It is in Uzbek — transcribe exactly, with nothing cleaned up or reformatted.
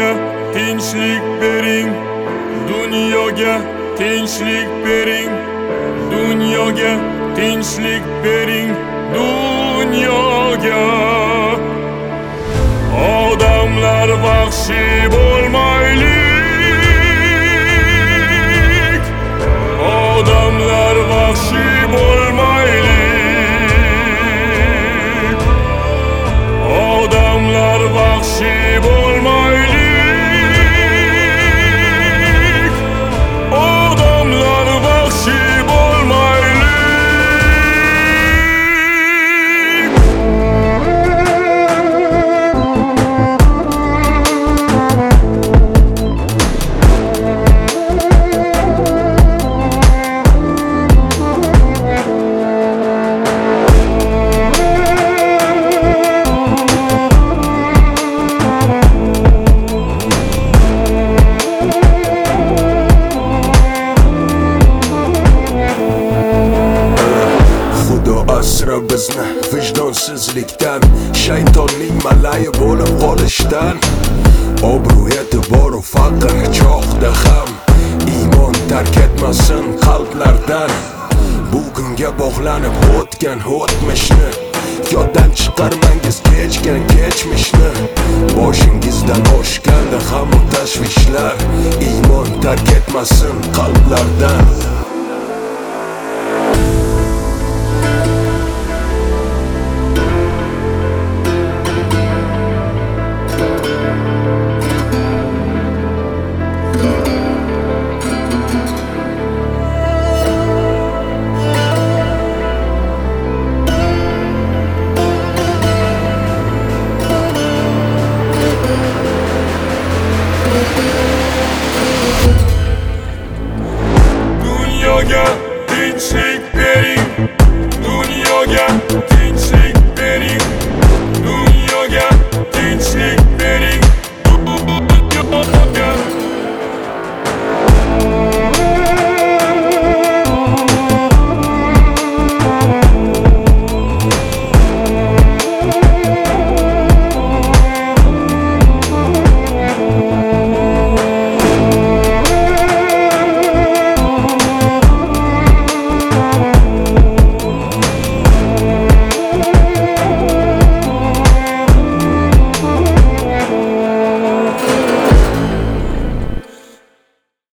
Dunyoga tinchlik bering, dunyoga tinchlik bering, dunyoga tinchlik bering, dunyoga. Odamlar vahshiy bo'lmaylik, odamlar vahshiy bo'lmaylik, odamlar vahshiy bo'lmaylik, odamlar vahshiy bo'lmaylik. Asra bizni vijdonsizlikdan, shaytonning malayi bo'lib qolishdan. Obro' e'tiboru faqr choqda ham iymon tark etmasin qalblardan. Bu kunga bog'lanib o'tgan o'tmishni yoddan chiqarmangiz, kechgan kechmishni. Boshingizdan oshganda hamon tashvishlar, iymon tark etmasin qalblardan.